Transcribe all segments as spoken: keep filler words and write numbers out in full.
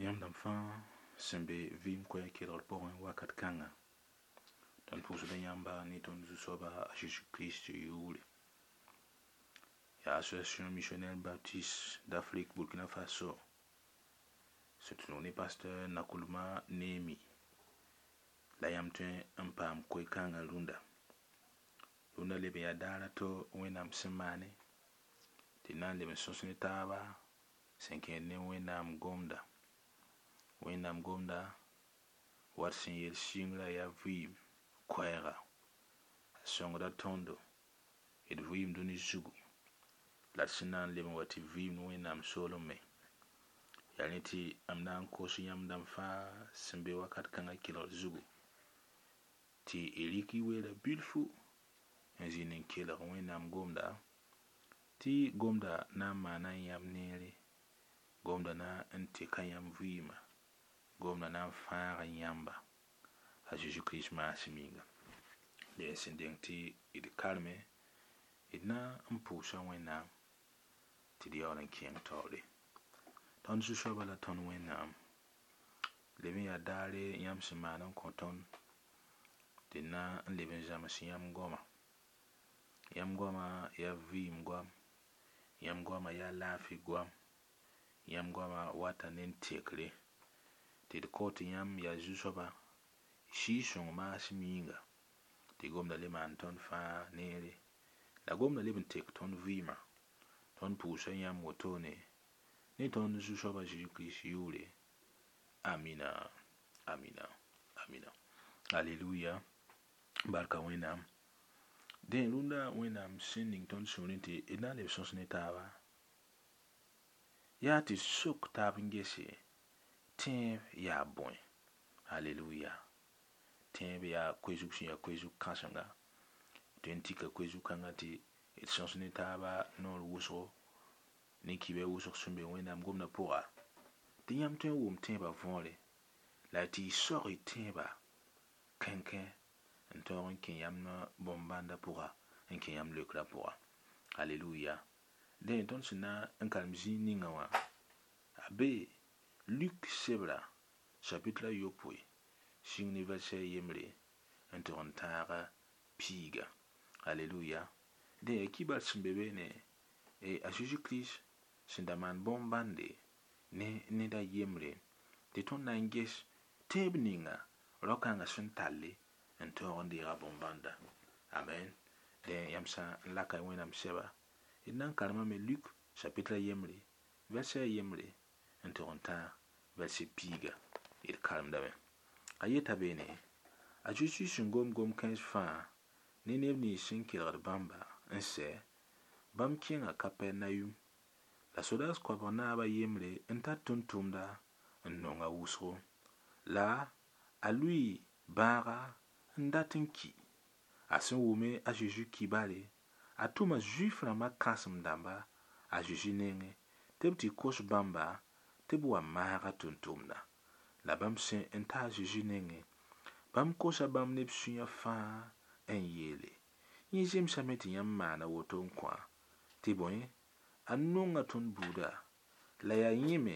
Yãmb dãmb fãa sẽn be vɩɩm koɛɛ kelgr pʋgẽ wakat kãngã, tõnd pʋʋsda yãmba ne tõnd Zu-soaba a Jésus-Kirist yʋʋre. Yaa Association Missionnaire Baptiste d'Afrique Burkina Faso sẽn tʋ ne pasteur Nakuluma Nemi la yãmb tõe n paam koe-kãngã rũndã. Rũndã leb n yaa daarã tɩ Wẽnnaam sẽn maane tɩ na n leb n sõs ne taaba sẽn kẽed ne Wẽnnaam gomda. Wẽnnaam gomda wat sẽn yel sɩngrã yaa vɩɩm koɛɛga. A sõngda tõndo d vɩɩm dũni zugu la d sẽn na n leb n wa tɩ vɩɩm ne Wẽnnaam soolem me. Yaa ne tɩ m na n kos yãmb dãmb fãa sẽn be wakat kãngã kelgr zugu tɩ y rɩk y weera bilfu n zĩnd n kelg Wẽnnaam gomda tɩ gomda na n maana yãmb neere, gomda na n tɩka yãmb vɩɩmã, gomda na n fãag yãmba a Jésus-Kirist maasem yĩnga. Le sẽn deng tɩ d karme d na n pʋʋsa Wẽnnaam tɩ d yaool n kẽng taoore. Tõnd Zu-soaba la tõnd Wẽnnaam leb n yaa daare yãmb sẽn maan n kõ tõnd tɩ d na n leb n zãms yãmb goamã. Yãmb goamã yaa vɩɩm goam, yãmb goamã yaa laafɩ goam, yãmb goamã wata ne n tekre tɩ d kao tɩ yãmb yaa Zu-soaba sɩɩ-sõng maasem yĩnga tɩ gomda le maan tõnd fãa neere la gomda leb n tek tõnd vɩɩmã. Tõnd pʋʋsa yãmb wotone ne tõnd Zu-soaba Jésus-Kirist yʋʋre. Amina, amina, amina. Alleluia. Barka Wẽnnaam. Dẽ rũndã Wẽnnaam sẽn ning tõnd sũurẽ tɩ d na n leb sõs ne taaba yaa tɩ sok taab n gese tẽeb yaa bõe. Alleluia. Tẽeb yaa koe-zug sẽn yaa koe-zug kãsenga. Tõe n tika koe-zug kãngã tɩ d sõs ne taaba noor wʋsgo ne kibɛɛ wʋsg sẽn be Wẽnnaam gomdã pʋga tɩ yãmb tõe n wʋm tẽebã võore la tɩ y sog y tẽebã kẽnkẽ n tõog n kẽ yãmb bõn-bãndã pʋga n kẽ yãmb leokrã pʋga. Alleluia. Dẽ tõnd sẽn na n karem zĩig ninga wã a be Luk sebra chapitre yopoe sɩng ne verset yembre n tʋg n tãaga piiga. Alleluia. Dẽ yaa kibar sẽn be beene a Jésus-Kirist sẽn da maan bõn-bãnde ne neda yembre tɩ tõnd na n ges tẽeb ninga rao-kãngã sẽn talle n tõog n deega bõn-bãnda. Amen. Dẽ yãmb sã n laka Wẽnnaam sɛba d na n karemame Luk chapitre yembre verset yembre n tʋg n tãag verset piiga d karemdame. A yeta beene a Zeezi sẽn gom gom kãens fãa ne neb nins sẽn kelgd bãmba n sɛ, bãmb kẽnga Kapɛrnayum la sodaas koabg naabã yembre n tar tʋm-tʋmda n nonga wʋsgo la a lʋɩ bãaga n dat n ki. A sẽn wʋme a Zeezi kibare, a tʋma Zuif-rãmbã kãsem-dãmba a Zeezi nengẽ tɩ b tɩ kos bãmba tɩ b wa maaga tʋm-tʋmda. La bãmb sẽn n ta a Zeezi nengẽ, bãmb kosa bãmb ne b sũyã fãa n yeele, yẽ zemsame tɩ yãmb maana woto n kõ tɩ bõe, a nonga tõnd buuda la yaa yẽ me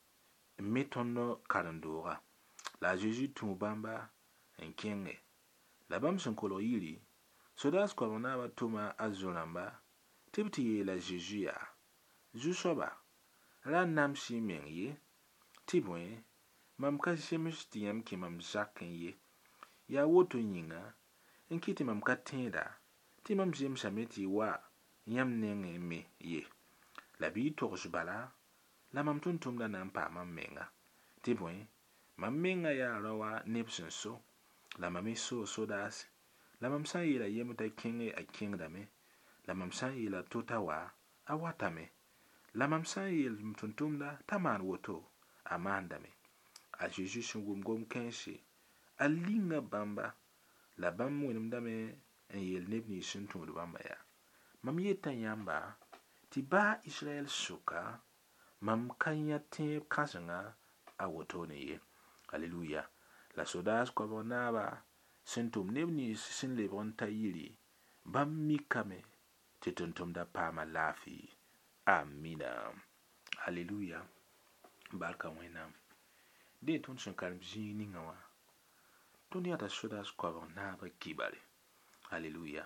n me tõnd karen-doogã. La a Zeezi tũu bãmba n kẽnge. La bãmb sẽn kolg yiri, sodaas koabg naabã tʋma a zo-rãmba tɩ b tɩ yeel a Zeezi yaa, Zu-soaba, ra n nams y meng ye, tɩ bõe, mam ka zems tɩ yãmb kẽ mam zakẽ ye. Yaa woto yĩnga n kɩ tɩ mam ka tẽeda tɩ mam zemsame tɩ y wa yãmb nengẽ me ye. La bɩ y togs bala la mam tʋm-tʋmdã na n paam mam menga. Tɩ bõe, mam menga yaa raoã neb sẽn so, la mam y so sodaas. La mam sã n yeela yembr t'a kẽnge a kẽngdame, la mam sã n yeela to t'a wa a watame, la mam sã n yeel m tʋm-tʋmda t'a maan woto a maandame. A Zeezi sẽn wʋm gom kãense, a linga bãmba la bãmb wẽnemdame n yeel neb nins sẽn tũud bãmba yaa, mam yeta yãmba tɩ baa Israɛl sʋka mam ka yã tẽeb kãsenga a wotone ye. Alleluia. La sodaas koabg naabã sẽn tʋm neb nins sẽn lebg n ta yiri, bãmb mikame tɩ tʋm-tʋmdã paama laafɩ. Amina. Alleluia. Barka Wẽnnaam. de tõnd sẽn karem zĩig ninga wã tõnd yãta sodaas koabg naabã kibare. Halleluya.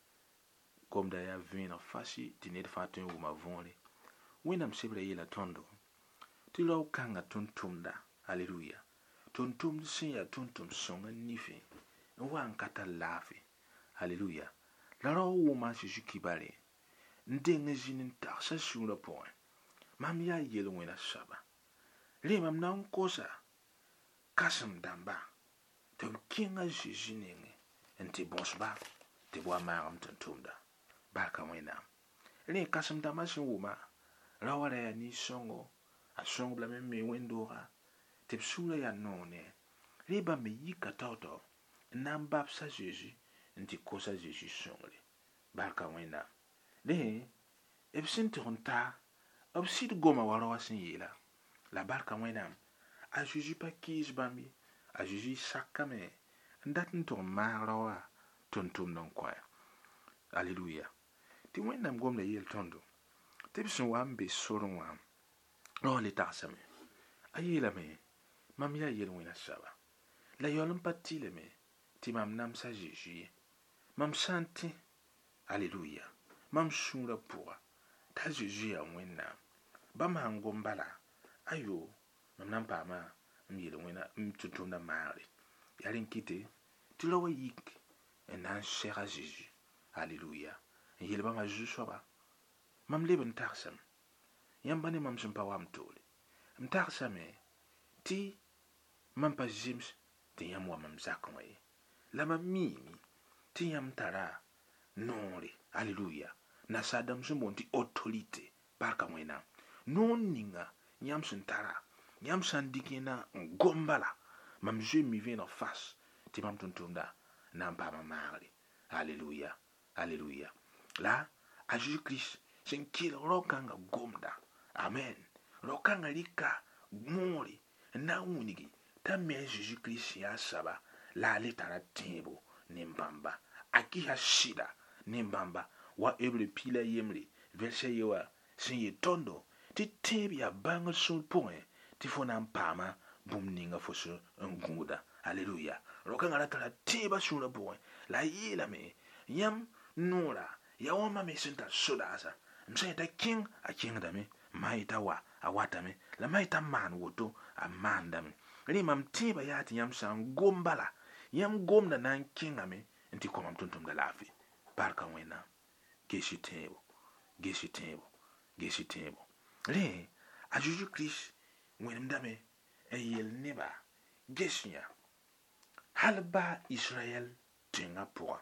Gomda yaa vẽeneg fasi tɩ ned fãa tõe n wʋma võore. Wẽnnaam sebra yeela tõndo tɩ rao kãngã tõnd tʋmda. Halleluya. Tõnd tʋmd sẽn yaa tõnd tʋm sõngã nifẽ n wa n ka tar laafɩ. Halleluya. La rao wʋma Zeezi kibare n deng n zĩnd n tagsa sũurã pʋgẽ. Mam yaa yel-wẽna soaba. Rẽ mam na n kosa kãsem dãmba tɩ b kẽnga Zeezi nengẽ n tɩ bõsba tɩ b wa maagem tɩ n tʋmda. Barka Wẽnnaam. Rẽ kãsem dãmbã sẽn wʋma rao wã ra yaa nin-sõngo, a sõng lame me wẽn-doogã tɩ b sũurã yaa noone. Rẽ bãmb me yika tao-tao n na n babsa Zeezi n tɩ kosa Zeezi sõngre. Barka Wẽnnaam. Rẽ b sẽn tʋg n ta b sɩd goma wa rao wã sẽn yeela. La barka Wẽnnaam. A Zeezi pa kiis bãmb ye. A Zeezi sakame n dat n tʋg n maag rao wã tõnd tʋmd n kõ. Alleluya. Tɩ Wẽnnaam gomda yeel tõndo tɩ b sẽn wa n be sorẽ wã rao le tagsame. A yeelame mam yaa yel-wẽna soaba. La yaool n pa tɩlame tɩ mam namsa Zeezi ye. Mam sã n tẽ, alleluya, mam sũurã pʋga t'a Zeezi yaa Wẽnnaam. Bãmb sãn gom bala, ayo, mam na n paama m yel-wẽna m tʋm-tʋmdã maagre. Yaa rẽ n kɩte tɩ rao wã yik n na n sɛga Zeezi. Alleluya. N yel bãmba zu-soaba. Mam leb n tagsame. Yãmba ne mam sẽn pa wa m toole. M tagsame tɩ mam pa zems tɩ yãmb wa mam zakẽ wã ye. La mam miime tɩ yãmb tara noore. Alleluya. Nasaadam sẽn boond tɩ autorité. Barka Wẽnnaam. Noor ninga yãmb sẽn tara, yãmb sã n dɩk yẽna n gom bala, mam zoe mi vẽeneg fas tɩ mam tʋm-tʋmda na n paama maagre. Alleluya. Alleluya. La a Zeezi Kirist sẽn kelg rao-kãngã gomda. Amen. Rao-kãngã rɩka moore n na n wilgi t'a me a Zeezi Kirist yaa saba la a le tara tẽebo ne bãmba. A kɩsa sɩda ne bãmba. Wa hebre piila yembre vɛrsa ye wã sẽn yel tõndo tɩ tẽeb yaa bãngr sũur pʋgẽ tɩ fo na n paama bũmb ninga fo sẽn n gũuda. Alleluya. Rao-kãngã ra tara tẽebã sũurã pʋgẽ la a yeelame yãmb noora yaa wã mame sẽn tar sodaasa. M sã n yeta kẽng a kẽngdame, maa yeta wa a watame, la maa yeta maan woto a maandame. Rẽ mam tẽebã yaa tɩ yãmb sã n gom bala, yãmb gomda na n kẽngame n tɩ kõ mam tʋm-tʋmda laafɩ. Barka Wẽnnaam. Gesi tẽebo, gesi tẽebo, gesi tẽebo. Rẽ a Zeezi Kirist wẽnemdame n yel neba ges yã hal ba Israyɛl tẽngã pʋgã,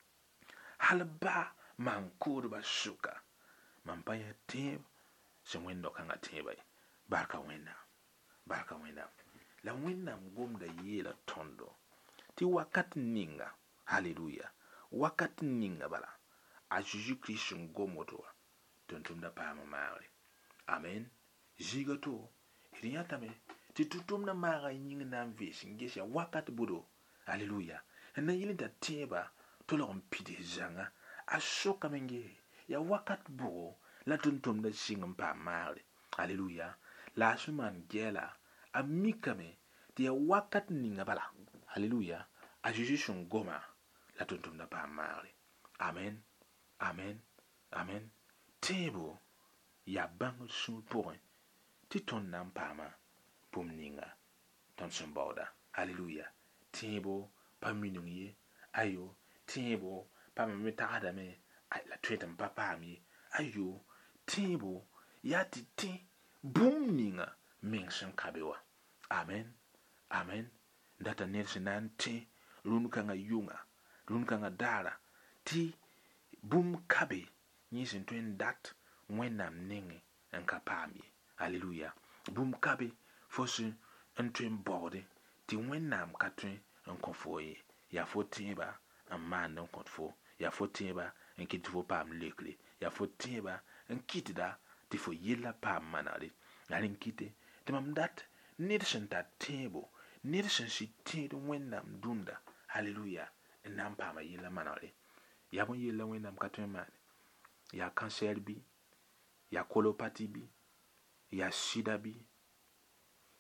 hal ba maan-koodbã sʋka. Mam pa yã tẽeb sẽn wẽnd rao-kãngã tẽebã ye. Barka Wẽnnaam. Barka Wẽnnaam. La Wẽnnaam gomda yeela tõndo tɩ wakat ninga, halleluya, wakat ninga bala a Zeezi Kirist sẽn gom woto wã tʋm-tʋmdã paama maagre. Amen. Zĩiga to d yãtame tɩ tʋm-tʋmdã maagã yĩng na n vees n ges yaa wakat budo. Halleluya. N na yɩl n t'a tẽebã tolg n pids zãnga. A sokame n gese yaa wakat bugo la tʋm-tʋmdã sɩng n paam maagre. Halleluya. La a sẽn maan gɛɛla a mikame tɩ yaa wakat ninga bala. Halleluya. A Zeezi sẽn goma la tʋm-tʋmdã paam maagre. Amen. Amen. Amen. Tẽebo yaa bãngr sũur pʋgẽ tɩ tõnd na n paama bũmb ninga tõnd sẽn baooda. Halleluya. Tẽebo pa mining ye. Ayo. Tẽebo pa me tagsdame la tõet n pa paam ye. Ayo. Tẽebo yaa tɩ tẽ bũmb ninga meng sẽn ka be wã. Amen. Amen. Data ned sẽn na n tẽ rũn-kãngã yʋnga, rũn-kãngã daara tɩ bũmb ka be yẽ sẽn tõe n dat Wẽnnaam nengẽ n ka paam ye. Alleluya. Bũmb ka be fo sẽn n tõe n baoode tɩ Wẽnnaam ka tõe n kõ fo ye. Yaa fo tẽebã n maand n kõt fo. Yaa fo tẽebã n kɩt tɩ fo paam lekre. Yaa fo tẽebã n kɩtda tɩ fo yella paam manegre. Yaa rẽ n kɩte tɩ mam dat ned sẽn tar tẽebo, ned sẽn sɩd tẽed Wẽnnaam dũnda, halleluya, n na n paama yella manegre. Yaa bõe yella Wẽnnaam ka tõe n maane? Yaa kãnsɛr bɩ, yaa kolopati bɩ, yaa sɩda bɩ,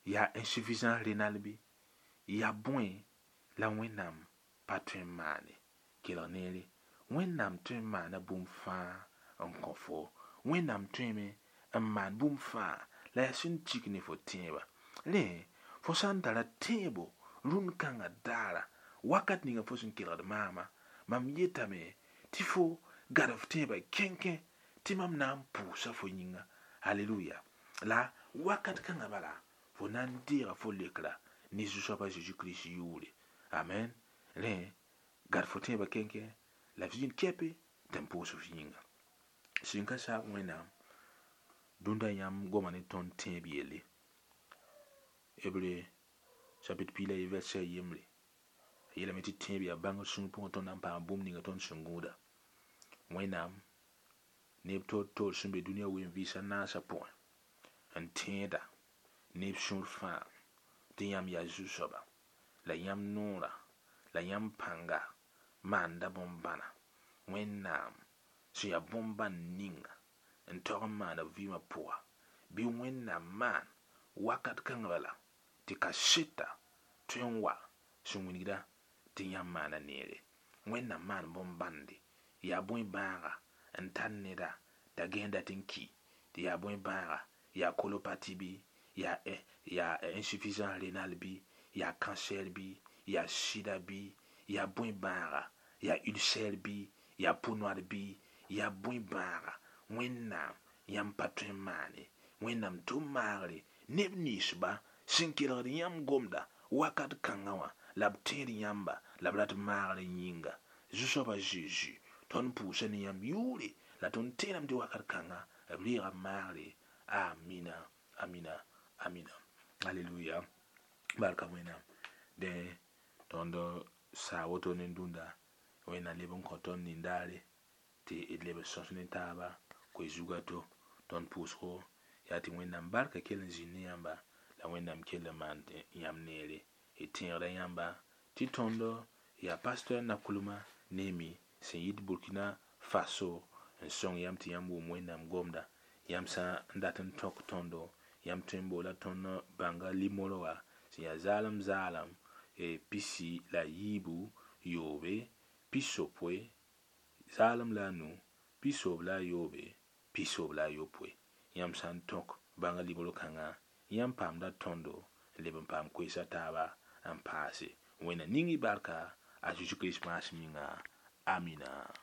ya insuffisance rénale bi ya bõe la wẽnnaam pa tõe n maane kelg neere wẽnnaam tõe n maana bũmb fãa n kõ fo wẽnnaam tõeme n maan bũmb fãa la yaa sẽn tik ne fo tẽeba rẽ fo sã n tara tẽebo rũnd kãngã daara wakat ninga fo sẽn kelgd maama mam yetame tɩ fo gad f tẽeba kẽnkẽ tɩ mam na n pʋʋsa fo yĩnga halleluya la wakat kãngã bala fo na n deega fo lekra ne zu-soaba Zeezi-Kirist yʋʋre amen rẽ gad fo tẽeba kẽnkẽ la f zĩnd kɛpe tɩ n pʋʋs f yĩnga sẽn ka saak wẽnnaam dũnda yãmb goma ne tõnd tẽeb yelle Hébreu chapitre pila y verset yembre yeelame tɩ tẽeb yaa bãngr sũur pʋgẽ tõnd na n paam bũmb ninga tõnd sẽn gũuda wẽnnaam neb toor-toor sẽn be dũniyã wen-vɩɩsã naasã pʋgẽ n tẽeda neb sũur fãa tɩ yãmb yaa zu-soaba la yãmb noora la yãmb pãnga maanda bõn-bãna wẽnnaam sẽn yaa bõn-bãn ninga n tog n maana vɩɩmã pʋga bɩ wẽnnaam maan wakat kãngã bala tɩ ka seta tõe n wa sẽn wilgda tɩ yãmb maana neere wẽnnaam maan bõn-bãnde yaa bõe-bãaga n tar neda t'a gẽenda tɩ n ki tɩ yaa bõe-bãaga yaa kolopati bɩ yaa yaa insuffisance rénale bɩ yaa cancer bɩ yaa sida bɩ yaa bõe-bãaga yaa ulcère bɩ yaa pʋ-noad bɩ yaa bõe-bãaga wẽnnaam yãmb pa tõe n maane wẽnnaam tʋm maagre neb ninsba sẽn kelgd yãmb gomda wakat kãngã wã la b tẽed yãmba la b rat maagr n yĩnga zu-soaba Zeezi tõnd pʋʋsa ne yãmb yʋʋre la tõnd tẽedame tɩ wakat kãngã b reega maagre amina amina amina halleluya barka wẽnnaam dẽ tõnd saa woto ne dũnda wẽnnaam leb n kõ tõnd nindaare tɩ d leb n sõs ne taaba koe-zugã to tõnd pʋʋsgo yaa tɩ wẽnnaam barka kell n zĩnd ne yãmba la wẽnnaam kell n maan yãmb neere y tẽegda yãmba tɩ tõnd yaa pastor nakulma neemi sẽn yit Burkina Faso n sõng yãmb tɩ yãmb wʋm wẽnnaam gomda yãmb sã n dat n tõk tõndo yãmb tõe n boola tõnd bãnga limoro wã sẽn yaa zaalem zaalem pisi la yiibu yoobe pisopoe zaalem la a nu pisob la a yoobe pisob la a yopoe yãmb sã n tõk bãnga limoro kãngã yãmb paamda tõndo n leb n paam koeesa taaba n paase wẽnna ning y barka a Zeezi-Kirist maasem yĩnga amina